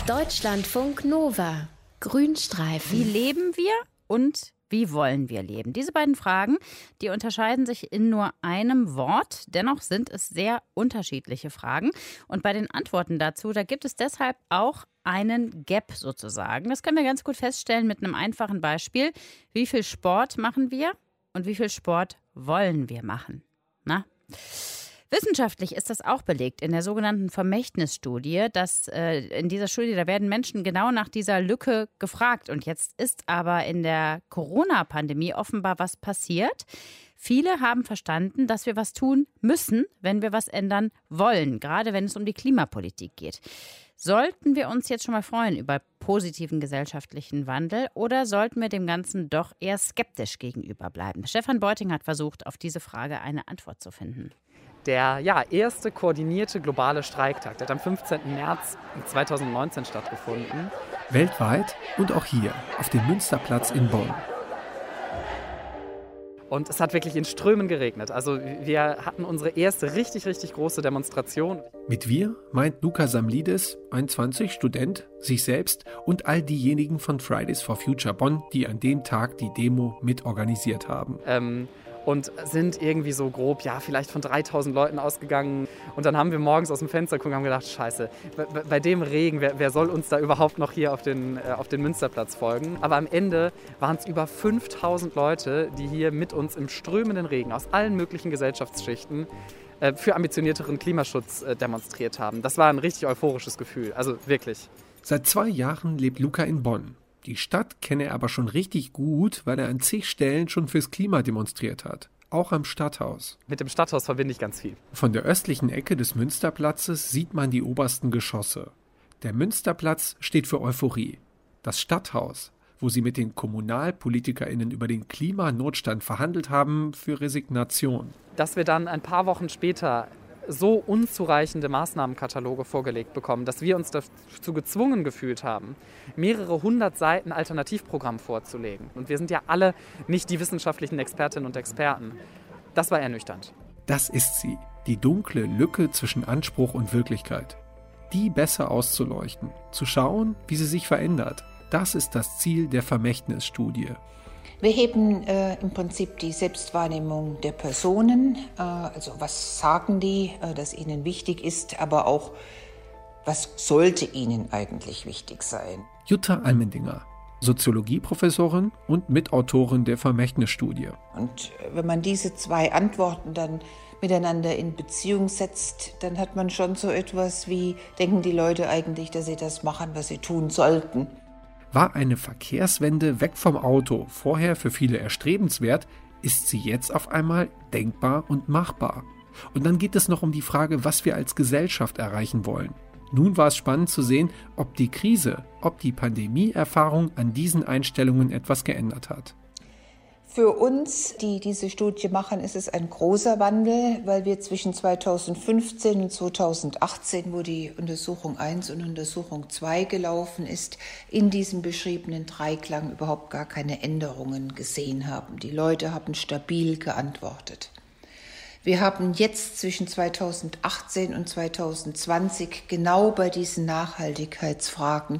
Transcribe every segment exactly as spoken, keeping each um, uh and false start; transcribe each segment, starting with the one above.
Deutschlandfunk Nova. Grünstreifen. Wie leben wir und wie wollen wir leben? Diese beiden Fragen, die unterscheiden sich in nur einem Wort. Dennoch sind es sehr unterschiedliche Fragen. Und bei den Antworten dazu, da gibt es deshalb auch einen Gap sozusagen. Das können wir ganz gut feststellen mit einem einfachen Beispiel. Wie viel Sport machen wir und wie viel Sport wollen wir machen? Na? Wissenschaftlich ist das auch belegt in der sogenannten Vermächtnisstudie. Dass, äh, in dieser Studie, da werden Menschen genau nach dieser Lücke gefragt. Und jetzt ist aber in der Corona-Pandemie offenbar was passiert. Viele haben verstanden, dass wir was tun müssen, wenn wir was ändern wollen, gerade wenn es um die Klimapolitik geht. Sollten wir uns jetzt schon mal freuen über positiven gesellschaftlichen Wandel oder sollten wir dem Ganzen doch eher skeptisch gegenüberbleiben? Stefan Beuting hat versucht, auf diese Frage eine Antwort zu finden. Der ja, erste koordinierte globale Streiktag, der hat am fünfzehnten März zweitausendneunzehn stattgefunden. Weltweit und auch hier auf dem Münsterplatz in Bonn. Und es hat wirklich in Strömen geregnet. Also wir hatten unsere erste richtig, richtig große Demonstration. Mit wir meint Luca Samlidis, einundzwanzig, Student, sich selbst und all diejenigen von Fridays for Future Bonn, die an dem Tag die Demo mitorganisiert haben. Ähm, und sind irgendwie so grob, ja, vielleicht von dreitausend Leuten ausgegangen. Und dann haben wir morgens aus dem Fenster geguckt und haben gedacht, scheiße, bei, bei dem Regen, wer, wer soll uns da überhaupt noch hier auf den, äh, auf den Münsterplatz folgen? Aber am Ende waren es über fünftausend Leute, die hier mit uns im strömenden Regen aus allen möglichen Gesellschaftsschichten äh, für ambitionierteren Klimaschutz äh, demonstriert haben. Das war ein richtig euphorisches Gefühl, also wirklich. Seit zwei Jahren lebt Luca in Bonn. Die Stadt kenne er aber schon richtig gut, weil er an zig Stellen schon fürs Klima demonstriert hat. Auch am Stadthaus. Mit dem Stadthaus verbinde ich ganz viel. Von der östlichen Ecke des Münsterplatzes sieht man die obersten Geschosse. Der Münsterplatz steht für Euphorie. Das Stadthaus, wo sie mit den KommunalpolitikerInnen über den Klimanotstand verhandelt haben, für Resignation. Dass wir dann ein paar Wochen später so unzureichende Maßnahmenkataloge vorgelegt bekommen, dass wir uns dazu gezwungen gefühlt haben, mehrere hundert Seiten Alternativprogramm vorzulegen. Und wir sind ja alle nicht die wissenschaftlichen Expertinnen und Experten. Das war ernüchternd. Das ist sie, die dunkle Lücke zwischen Anspruch und Wirklichkeit. Die besser auszuleuchten, zu schauen, wie sie sich verändert. Das ist das Ziel der Vermächtnisstudie. Wir heben äh, im Prinzip die Selbstwahrnehmung der Personen, äh, also was sagen die, äh, das ihnen wichtig ist, aber auch, was sollte ihnen eigentlich wichtig sein. Jutta Almendinger, Soziologieprofessorin und Mitautorin der Vermächtnisstudie. Und wenn man diese zwei Antworten dann miteinander in Beziehung setzt, dann hat man schon so etwas wie, denken die Leute eigentlich, dass sie das machen, was sie tun sollten. War eine Verkehrswende weg vom Auto vorher für viele erstrebenswert, ist sie jetzt auf einmal denkbar und machbar. Und dann geht es noch um die Frage, was wir als Gesellschaft erreichen wollen. Nun war es spannend zu sehen, ob die Krise, ob die Pandemieerfahrung an diesen Einstellungen etwas geändert hat. Für uns, die diese Studie machen, ist es ein großer Wandel, weil wir zwischen zweitausendfünfzehn und zweitausendachtzehn, wo die Untersuchung eins und Untersuchung zwei gelaufen ist, in diesem beschriebenen Dreiklang überhaupt gar keine Änderungen gesehen haben. Die Leute haben stabil geantwortet. Wir haben jetzt zwischen zweitausendachtzehn und zweitausendzwanzig genau bei diesen Nachhaltigkeitsfragen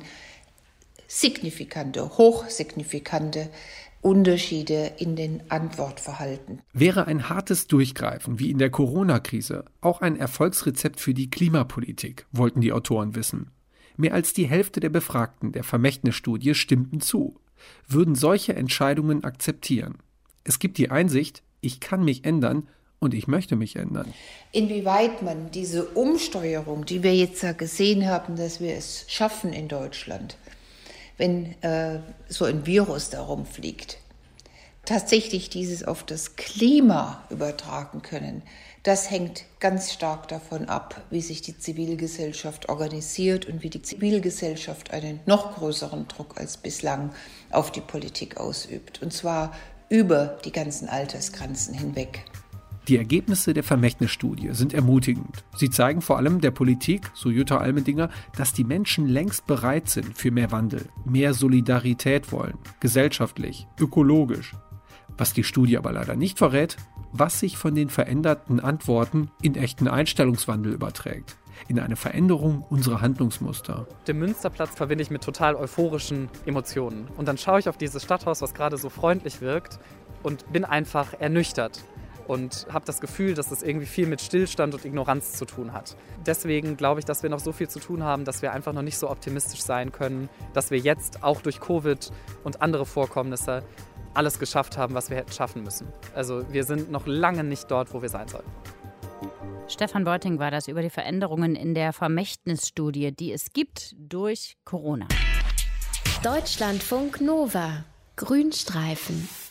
signifikante, hochsignifikante Unterschiede in den Antwortverhalten. Wäre ein hartes Durchgreifen, wie in der Corona-Krise, auch ein Erfolgsrezept für die Klimapolitik, wollten die Autoren wissen. Mehr als die Hälfte der Befragten der Vermächtnisstudie stimmten zu, würden solche Entscheidungen akzeptieren. Es gibt die Einsicht, ich kann mich ändern und ich möchte mich ändern. Inwieweit man diese Umsteuerung, die wir jetzt ja gesehen haben, dass wir es schaffen in Deutschland, wenn äh, so ein Virus da rumfliegt, tatsächlich dieses auf das Klima übertragen können, das hängt ganz stark davon ab, wie sich die Zivilgesellschaft organisiert und wie die Zivilgesellschaft einen noch größeren Druck als bislang auf die Politik ausübt. Und zwar über die ganzen Altersgrenzen hinweg. Die Ergebnisse der Vermächtnisstudie sind ermutigend. Sie zeigen vor allem der Politik, so Jutta Almendinger, dass die Menschen längst bereit sind für mehr Wandel, mehr Solidarität wollen, gesellschaftlich, ökologisch. Was die Studie aber leider nicht verrät, was sich von den veränderten Antworten in echten Einstellungswandel überträgt. in eine Veränderung unserer Handlungsmuster. Den Münsterplatz verbinde ich mit total euphorischen Emotionen. Und dann schaue ich auf dieses Stadthaus, was gerade so freundlich wirkt, und bin einfach ernüchtert. Und habe das Gefühl, dass das irgendwie viel mit Stillstand und Ignoranz zu tun hat. Deswegen glaube ich, dass wir noch so viel zu tun haben, dass wir einfach noch nicht so optimistisch sein können, dass wir jetzt auch durch Covid und andere Vorkommnisse alles geschafft haben, was wir hätten schaffen müssen. Also wir sind noch lange nicht dort, wo wir sein sollten. Stefan Beuting war das über die Veränderungen in der Vermächtnisstudie, die es gibt durch Corona. Deutschlandfunk Nova. Grünstreifen.